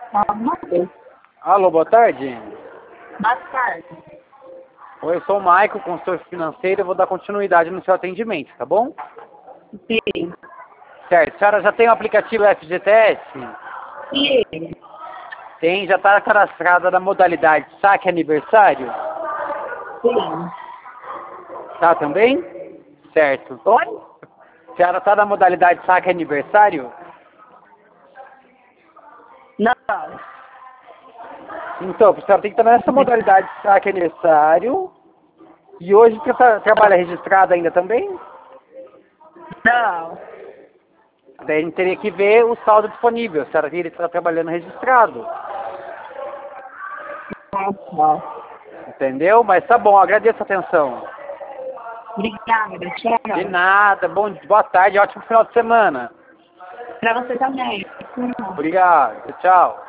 Boa Alô, boa tarde. tarde. Oi, eu sou o Maico, consultor financeiro. Eu vou dar continuidade no seu atendimento, tá bom? Sim. Certo. A senhora já tem o aplicativo FGTS? Sim. Tem, já está cadastrada na modalidade saque aniversário? Sim. Tá também? Certo. Oi? A senhora está na modalidade saque aniversário? Não. Então, a senhora tem que estar nessa modalidade saque aniversário. E hoje você trabalha registrado ainda também? Não. Daí a gente teria que ver o saldo disponível. A senhora teria que estar trabalhando registrado. Não. Entendeu? Mas tá bom, agradeço a atenção. Obrigada. De Tchau. nada, boa tarde, ótimo final de semana. Pra você também. Tchau. Obrigado, tchau.